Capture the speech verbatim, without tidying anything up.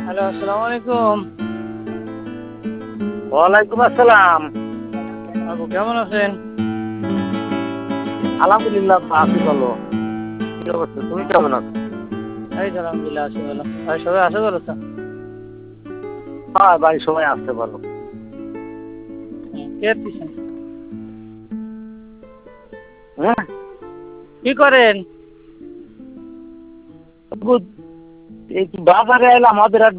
Hello, আসসালামু আলাইকুম। ওয়ালাইকুম আসসালাম। আপু কেমন আছেন? আলহামদুলিল্লাহ আছি ভালো। কি অবস্থা? তুমি কেমন আছো? এই তো আলহামদুলিল্লাহ আছি ভালো। আর সবাই আছে ভালো তো? হ্যাঁ, বাড়ির সবাই আসতে ভালো। হুম, কে দিচ্ছেন? হ্যাঁ, কি করেন? এই বাজারে এলাম, আমাদের এক